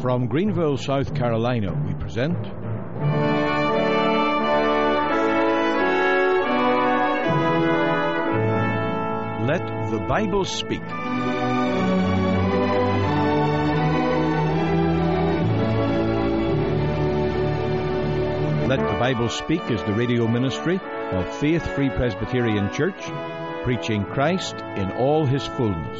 From Greenville, South Carolina, we present Let the Bible Speak. Let the Bible Speak is the radio ministry of Faith Free Presbyterian Church, preaching Christ in all His fullness.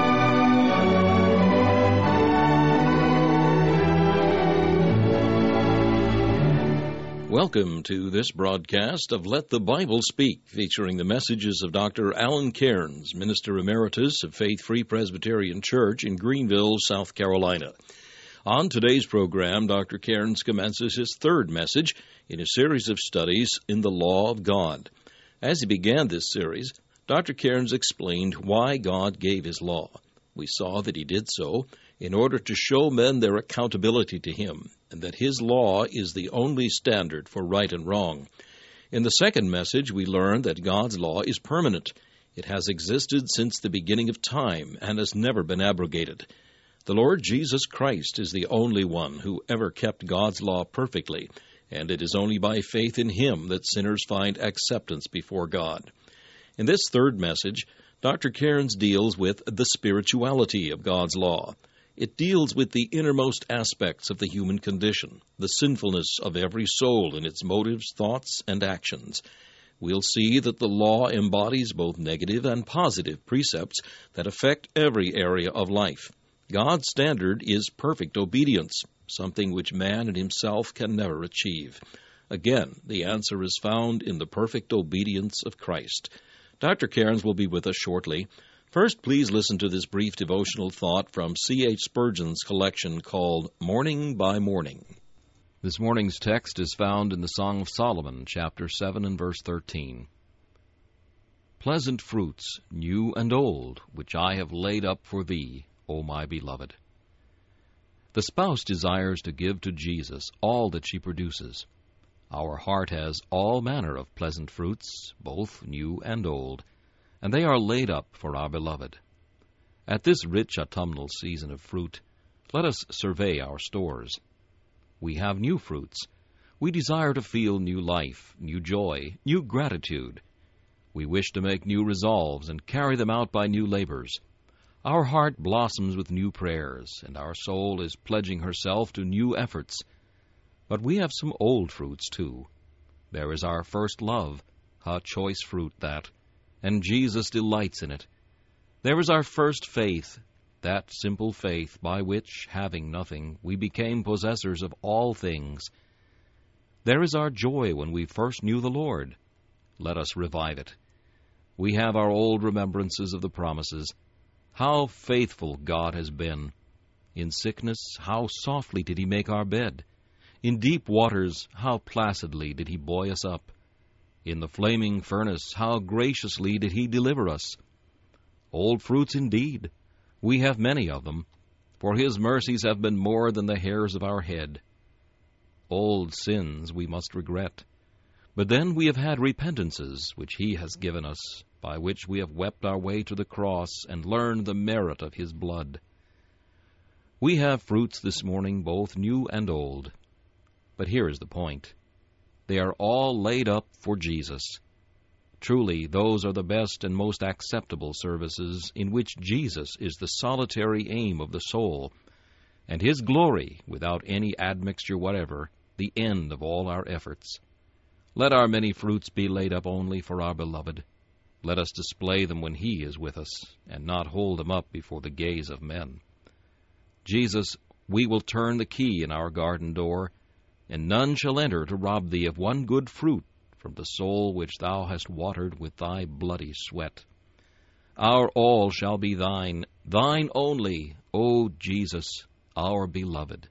Welcome to this broadcast of Let the Bible Speak, featuring the messages of Dr. Alan Cairns, Minister Emeritus of Faith Free Presbyterian Church in Greenville, South Carolina. On today's program, Dr. Cairns commences his third message in a series of studies in the law of God. As he began this series, Dr. Cairns explained why God gave His law. We saw that He did so in order to show men their accountability to Him, and that His law is the only standard for right and wrong. In the second message, we learned that God's law is permanent. It has existed since the beginning of time and has never been abrogated. The Lord Jesus Christ is the only one who ever kept God's law perfectly, and it is only by faith in Him that sinners find acceptance before God. In this third message, Dr. Cairns deals with the spirituality of God's law. It deals with the innermost aspects of the human condition, the sinfulness of every soul in its motives, thoughts, and actions. We'll see that the law embodies both negative and positive precepts that affect every area of life. God's standard is perfect obedience, something which man in himself can never achieve. Again, the answer is found in the perfect obedience of Christ. Dr. Cairns will be with us shortly. First, please listen to this brief devotional thought from C.H. Spurgeon's collection called Morning by Morning. This morning's text is found in the Song of Solomon, chapter 7 and verse 13. Pleasant fruits, new and old, which I have laid up for thee, O my beloved. The spouse desires to give to Jesus all that she produces. Our heart has all manner of pleasant fruits, both new and old, and they are laid up for our beloved. At this rich autumnal season of fruit, let us survey our stores. We have new fruits. We desire to feel new life, new joy, new gratitude. We wish to make new resolves and carry them out by new labors. Our heart blossoms with new prayers, and our soul is pledging herself to new efforts. But we have some old fruits, too. There is our first love, a choice fruit that, and Jesus delights in it. There is our first faith, that simple faith by which, having nothing, we became possessors of all things. There is our joy when we first knew the Lord. Let us revive it. We have our old remembrances of the promises. How faithful God has been! In sickness, how softly did He make our bed! In deep waters, how placidly did He buoy us up! In the flaming furnace, how graciously did He deliver us! Old fruits indeed! We have many of them, for His mercies have been more than the hairs of our head. Old sins we must regret, but then we have had repentances which He has given us, by which we have wept our way to the cross and learned the merit of His blood. We have fruits this morning, both new and old. But here is the point. They are all laid up for Jesus. Truly, those are the best and most acceptable services in which Jesus is the solitary aim of the soul, and His glory, without any admixture whatever, the end of all our efforts. Let our many fruits be laid up only for our beloved. Let us display them when He is with us, and not hold them up before the gaze of men. Jesus, we will turn the key in our garden door, and none shall enter to rob Thee of one good fruit from the soul which Thou hast watered with Thy bloody sweat. Our all shall be Thine, Thine only, O Jesus, our beloved.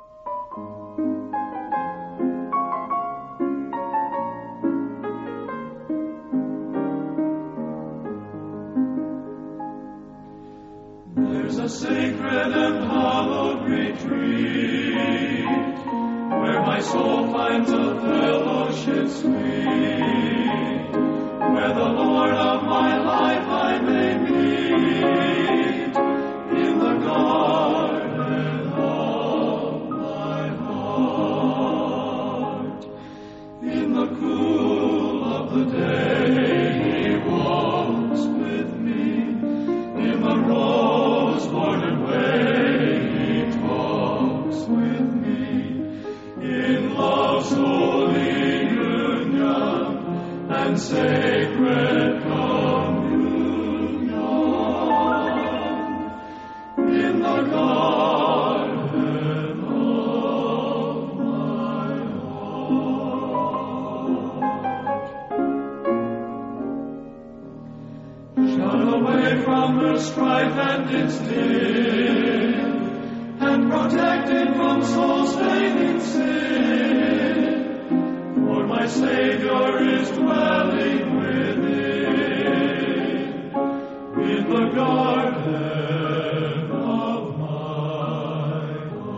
There's a sacred and hallowed retreat, where my soul finds a fellowship sweet, where the Lord of my life I may meet, in the garden of strife and its din, and protected from soul's fading sin. For my Savior is dwelling within, in the garden of my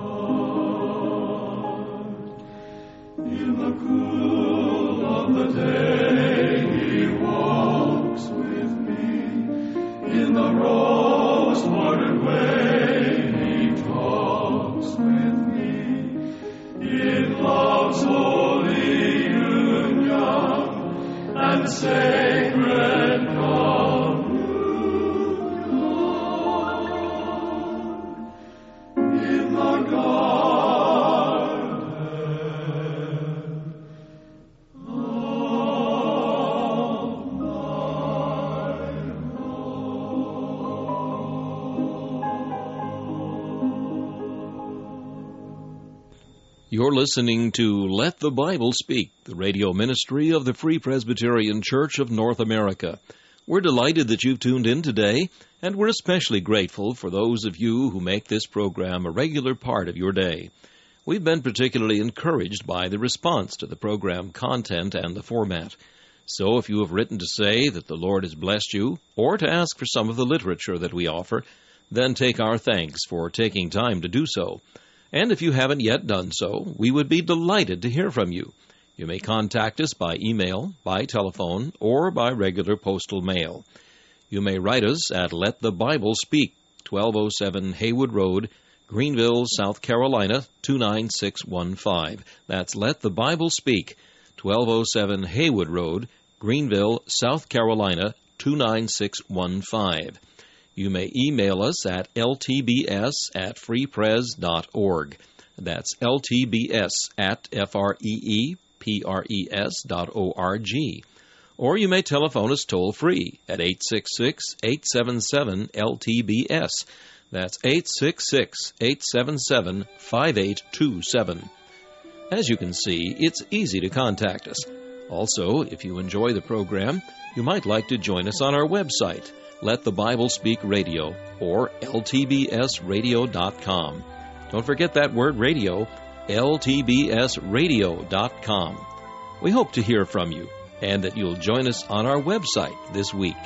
heart. In the cool of the day He walks with me, in the rose-watered way He talks with me, in love's holy union and sacred communion, in the garden of my You're listening to Let the Bible Speak, the radio ministry of the Free Presbyterian Church of North America. We're delighted that you've tuned in today, and we're especially grateful for those of you who make this program a regular part of your day. We've been particularly encouraged by the response to the program content and the format. So if you have written to say that the Lord has blessed you, or to ask for some of the literature that we offer, then take our thanks for taking time to do so. And if you haven't yet done so, we would be delighted to hear from you. You may contact us by email, by telephone, or by regular postal mail. You may write us at Let the Bible Speak, 1207 Haywood Road, Greenville, South Carolina, 29615. That's Let the Bible Speak, 1207 Haywood Road, Greenville, South Carolina, 29615. You may email us at ltbs@freepres.org. That's ltbs@freepres.org. Or you may telephone us toll-free at 866-877-LTBS. That's 866-877-5827. As you can see, it's easy to contact us. Also, if you enjoy the program, you might like to join us on our website, Let the Bible Speak Radio, or ltbsradio.com. Don't forget that word radio, ltbsradio.com. We hope to hear from you, and that you'll join us on our website this week.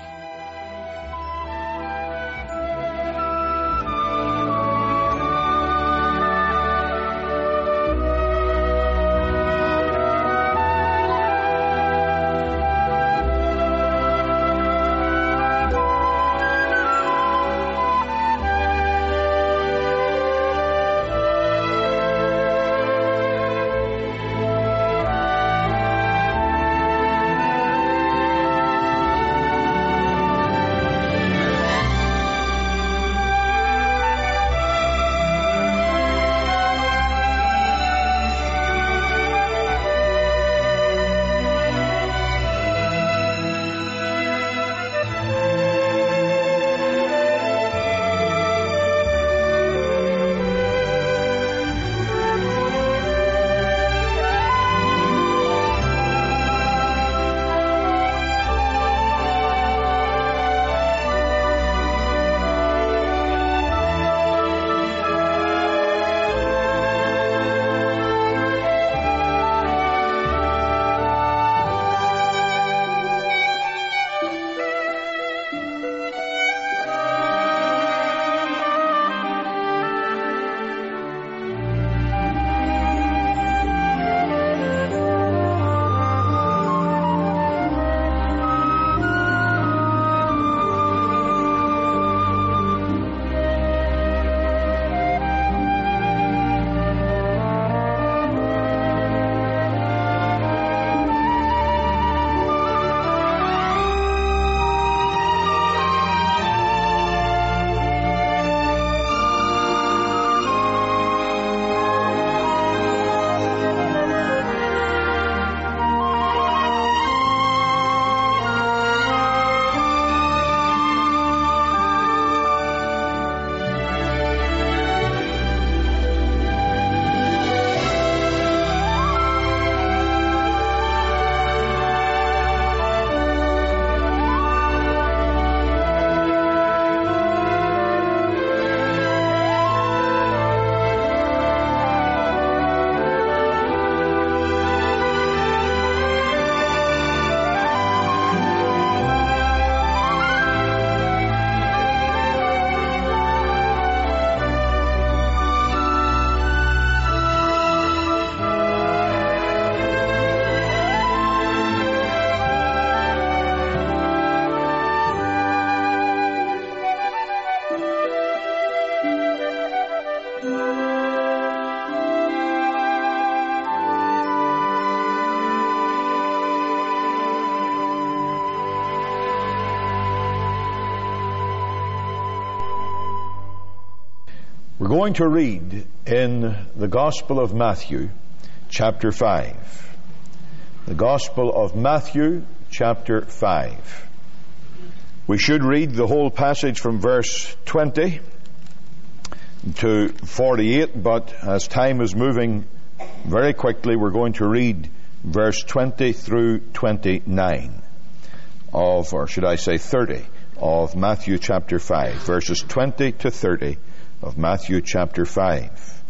We're going to read in the Gospel of Matthew, chapter 5. The Gospel of Matthew, chapter 5. We should read the whole passage from verse 20 to 48, but as time is moving very quickly, we're going to read verse 20 through 29 of, or should I say 30, of Matthew chapter 5. Verses 20 to 30 of Matthew chapter 5.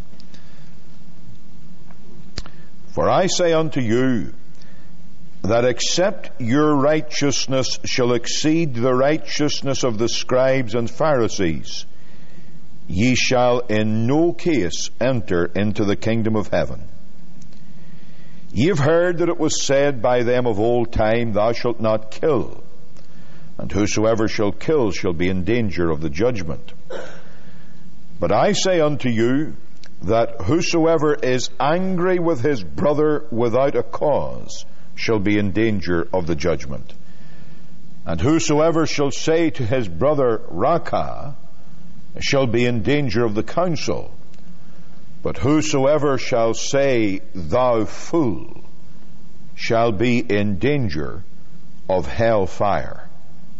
For I say unto you, that except your righteousness shall exceed the righteousness of the scribes and Pharisees, ye shall in no case enter into the kingdom of heaven. Ye have heard that it was said by them of old time, Thou shalt not kill, and whosoever shall kill shall be in danger of the judgment. But I say unto you, that whosoever is angry with his brother without a cause shall be in danger of the judgment. And whosoever shall say to his brother, Raca, shall be in danger of the council. But whosoever shall say, Thou fool, shall be in danger of hell fire.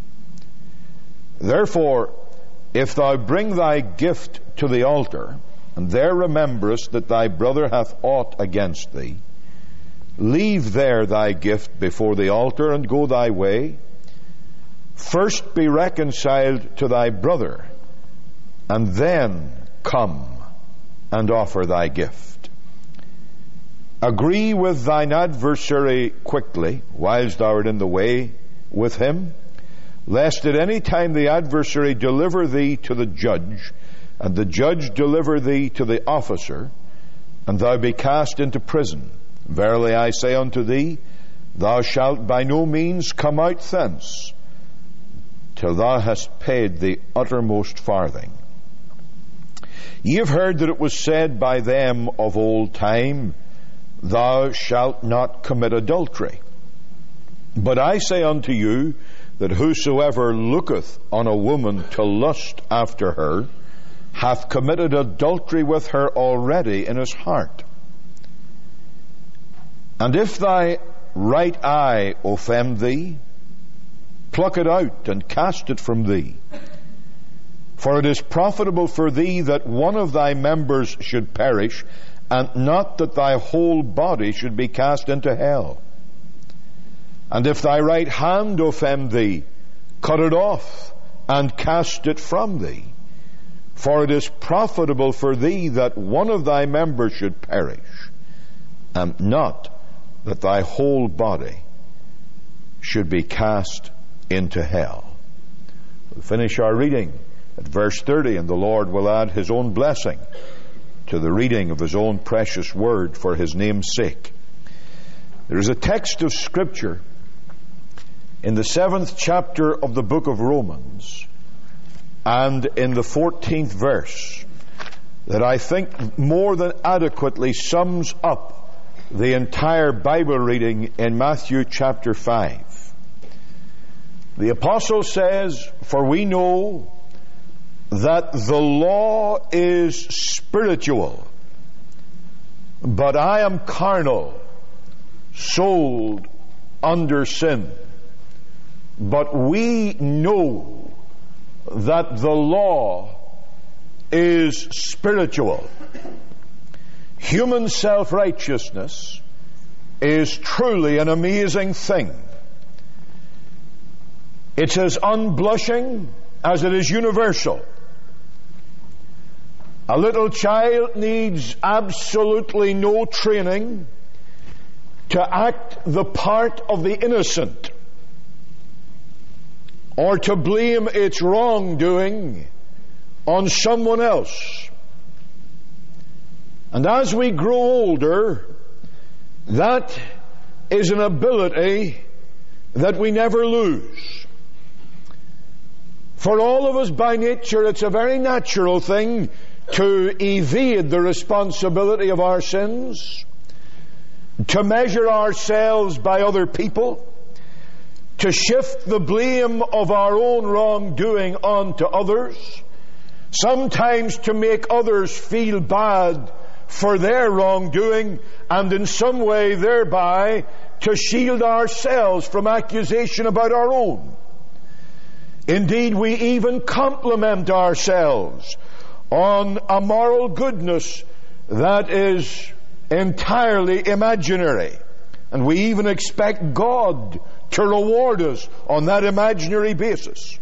Therefore, if thou bring thy gift to the altar, and there rememberest that thy brother hath aught against thee, leave there thy gift before the altar, and go thy way. First be reconciled to thy brother, and then come and offer thy gift. Agree with thine adversary quickly, whilst thou art in the way with him, lest at any time the adversary deliver thee to the judge, and the judge deliver thee to the officer, and thou be cast into prison. Verily I say unto thee, thou shalt by no means come out thence, till thou hast paid the uttermost farthing. Ye have heard that it was said by them of old time, Thou shalt not commit adultery. But I say unto you, that whosoever looketh on a woman to lust after her, hath committed adultery with her already in his heart. And if thy right eye offend thee, pluck it out and cast it from thee. For it is profitable for thee that one of thy members should perish, and not that thy whole body should be cast into hell. And if thy right hand offend thee, cut it off and cast it from thee. For it is profitable for thee that one of thy members should perish, and not that thy whole body should be cast into hell. We'll finish our reading at verse 30, and the Lord will add His own blessing to the reading of His own precious word for His name's sake. There is a text of Scripture in the 7th chapter of the book of Romans, and in the 14th verse, that I think more than adequately sums up the entire Bible reading in Matthew chapter 5. The apostle says, For we know that the law is spiritual, but I am carnal, sold under sin. But we know that the law is spiritual. Human self-righteousness is truly an amazing thing. It's as unblushing as it is universal. A little child needs absolutely no training to act the part of the innocent, or to blame its wrongdoing on someone else. And as we grow older, that is an ability that we never lose. For all of us by nature, it's a very natural thing to evade the responsibility of our sins, to measure ourselves by other people, to shift the blame of our own wrongdoing onto others, sometimes to make others feel bad for their wrongdoing, and in some way thereby to shield ourselves from accusation about our own. Indeed, we even compliment ourselves on a moral goodness that is entirely imaginary. And we even expect God to reward us on that imaginary basis.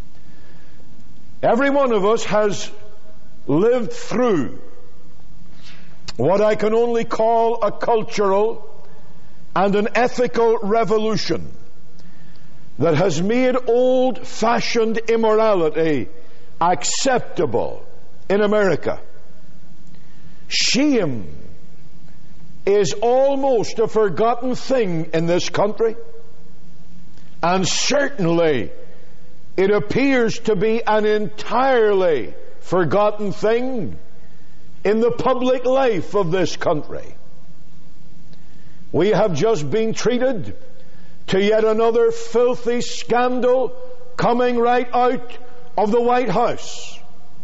Every one of us has lived through what I can only call a cultural and an ethical revolution that has made old-fashioned immorality acceptable in America. Shame is almost a forgotten thing in this country, and certainly it appears to be an entirely forgotten thing in the public life of this country. We have just been treated to yet another filthy scandal coming right out of the White House.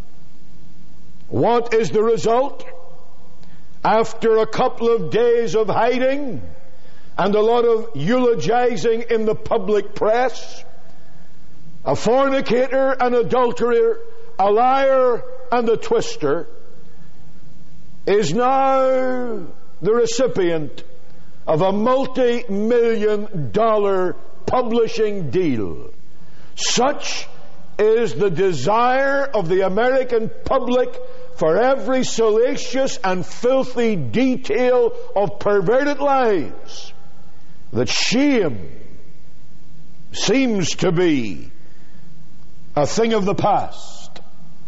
What is the result? After a couple of days of hiding and a lot of eulogizing in the public press, a fornicator, an adulterer, a liar, and a twister is now the recipient of a multi-million-dollar publishing deal. Such is the desire of the American public for every salacious and filthy detail of perverted lives that shame seems to be a thing of the past.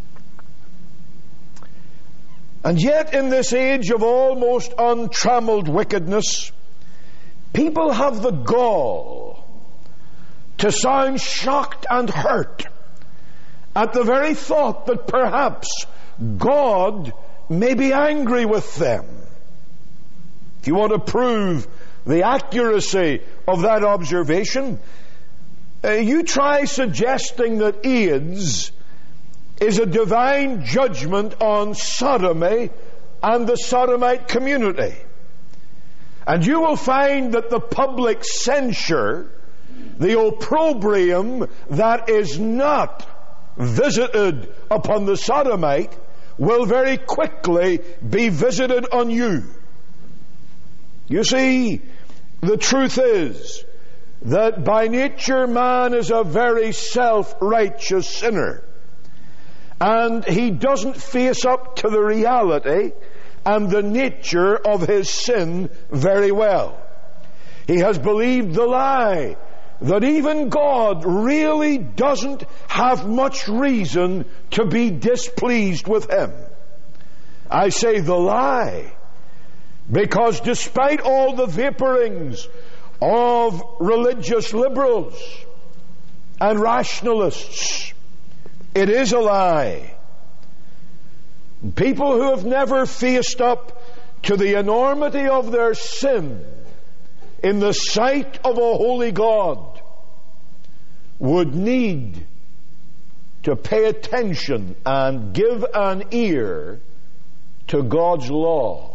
And yet, in this age of almost untrammeled wickedness, people have the gall to sound shocked and hurt at the very thought that perhaps God may be angry with them. If you want to prove the accuracy of that observation, you try suggesting that AIDS is a divine judgment on sodomy and the sodomite community. And you will find that the public censure, the opprobrium that is not visited upon the sodomite, will very quickly be visited on you. You see, the truth is that by nature man is a very self-righteous sinner. And he doesn't face up to the reality and the nature of his sin very well. He has believed the lie that even God really doesn't have much reason to be displeased with him. I say the lie because despite all the vaporings of religious liberals and rationalists, it is a lie. People who have never faced up to the enormity of their sin in the sight of a holy God would need to pay attention and give an ear to God's law.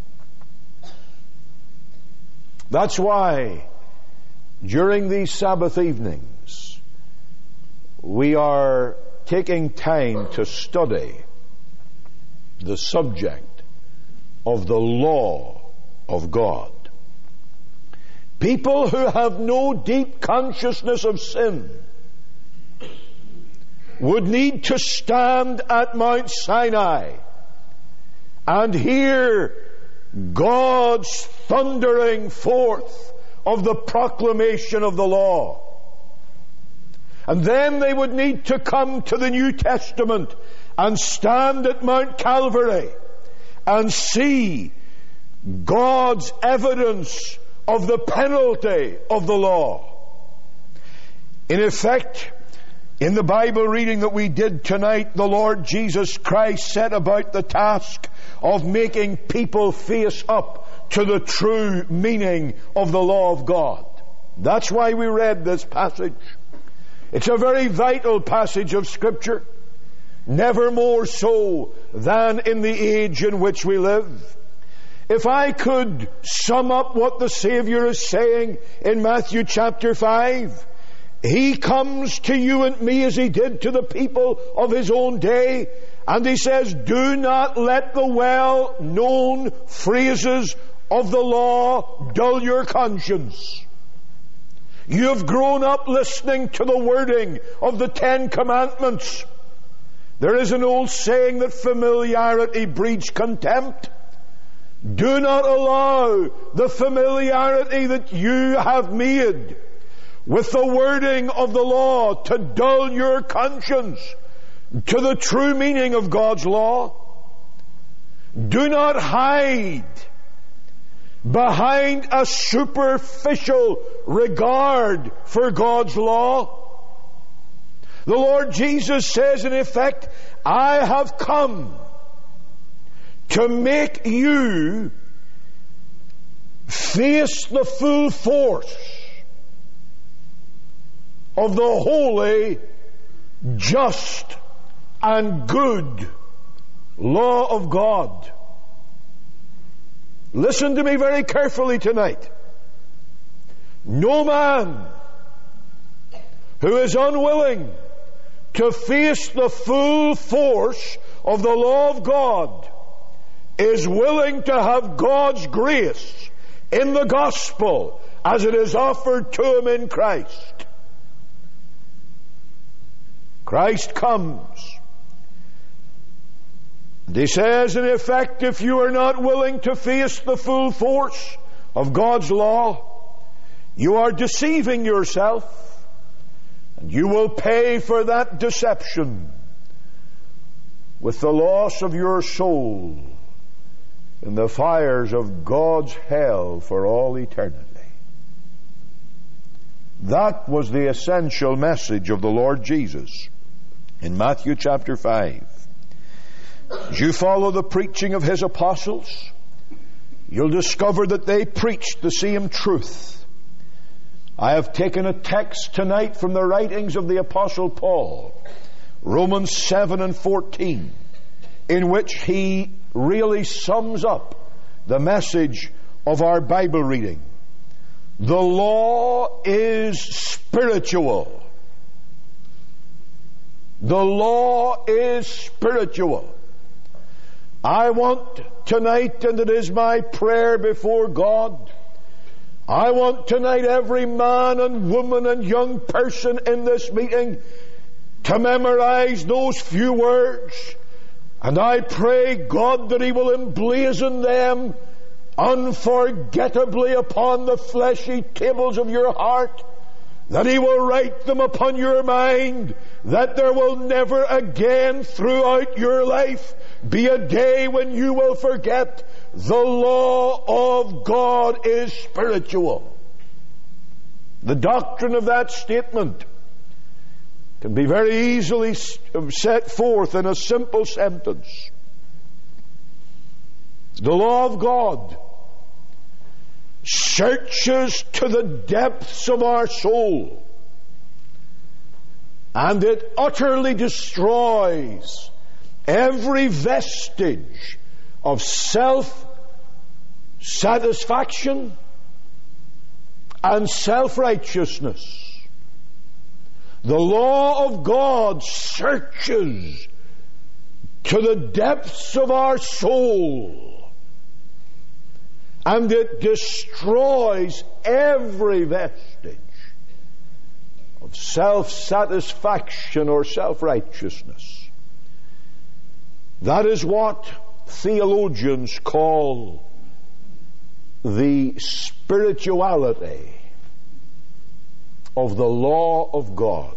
That's why during these Sabbath evenings we are taking time to study the subject of the law of God. People who have no deep consciousness of sin would need to stand at Mount Sinai and hear God's thundering forth of the proclamation of the law. And then they would need to come to the New Testament and stand at Mount Calvary and see God's evidence of the penalty of the law. In effect, in the Bible reading that we did tonight, the Lord Jesus Christ set about the task of making people face up to the true meaning of the law of God. That's why we read this passage. It's a very vital passage of Scripture. never more so than in the age in which we live. If I could sum up what the Savior is saying in Matthew chapter 5, He comes to you and me as He did to the people of His own day, and He says, do not let the well-known phrases of the law dull your conscience. You have grown up listening to the wording of the 10 Commandments. There is an old saying that familiarity breeds contempt. Do not allow the familiarity that you have made with the wording of the law to dull your conscience to the true meaning of God's law. Do not hide behind a superficial regard for God's law. The Lord Jesus says, in effect, I have come to make you face the full force of the holy, just, and good law of God. Listen to me very carefully tonight. No man who is unwilling to face the full force of the law of God is willing to have God's grace in the gospel as it is offered to him in Christ. Christ comes. And He says, in effect, if you are not willing to face the full force of God's law, you are deceiving yourself, and you will pay for that deception with the loss of your soul in the fires of God's hell for all eternity. That was the essential message of the Lord Jesus in Matthew chapter 5. As you follow the preaching of His apostles, you'll discover that they preached the same truth. I have taken a text tonight from the writings of the Apostle Paul, Romans 7 and 14, in which he really sums up the message of our Bible reading. The law is spiritual. The law is spiritual. I want tonight, and it is my prayer before God, I want tonight every man and woman and young person in this meeting to memorize those few words. And I pray God that He will emblazon them unforgettably upon the fleshy tables of your heart, that He will write them upon your mind, that there will never again throughout your life be a day when you will forget the law of God is spiritual. The doctrine of that statement can be very easily set forth in a simple sentence. The law of God searches to the depths of our soul, and it utterly destroys every vestige of self-satisfaction and self-righteousness. The law of God searches to the depths of our soul, and it destroys every vestige of self-satisfaction or self-righteousness. That is what theologians call the spirituality of the law of God.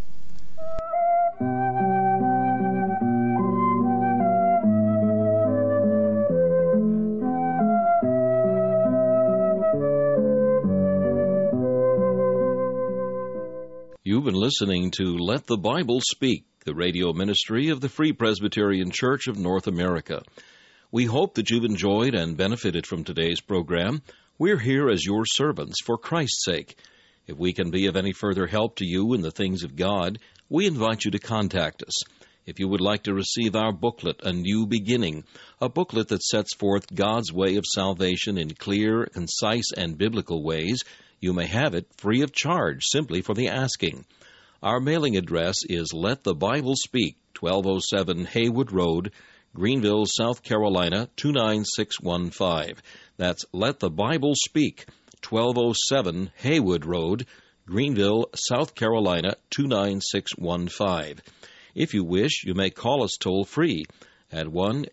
You've been listening to Let the Bible Speak, the radio ministry of the Free Presbyterian Church of North America. We hope that you've enjoyed and benefited from today's program. We're here as your servants for Christ's sake. If we can be of any further help to you in the things of God, we invite you to contact us. If you would like to receive our booklet, A New Beginning, a booklet that sets forth God's way of salvation in clear, concise, and biblical ways, you may have it free of charge, simply for the asking. Our mailing address is Let the Bible Speak, 1207 Haywood Road, Greenville, South Carolina, 29615. That's Let the Bible Speak, 1207 Haywood Road, Greenville, South Carolina, 29615. If you wish, you may call us toll-free at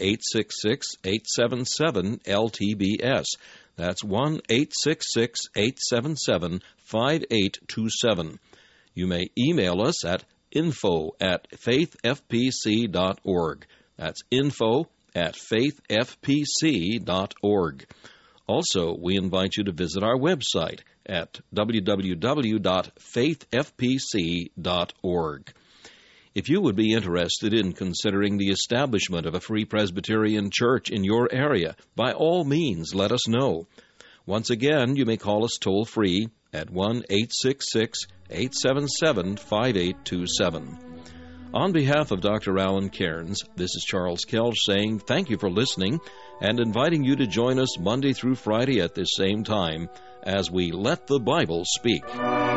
1-866-877-LTBS. That's 1-866-877-5827. You may email us at info@faithfpc.org. That's info@faithfpc.org. Also, we invite you to visit our website at www.faithfpc.org. If you would be interested in considering the establishment of a Free Presbyterian Church in your area, by all means, let us know. Once again, you may call us toll-free at 1-866-877-5827. On behalf of Dr. Alan Cairns, this is Charles Kelch saying thank you for listening and inviting you to join us Monday through Friday at this same time as we Let the Bible Speak.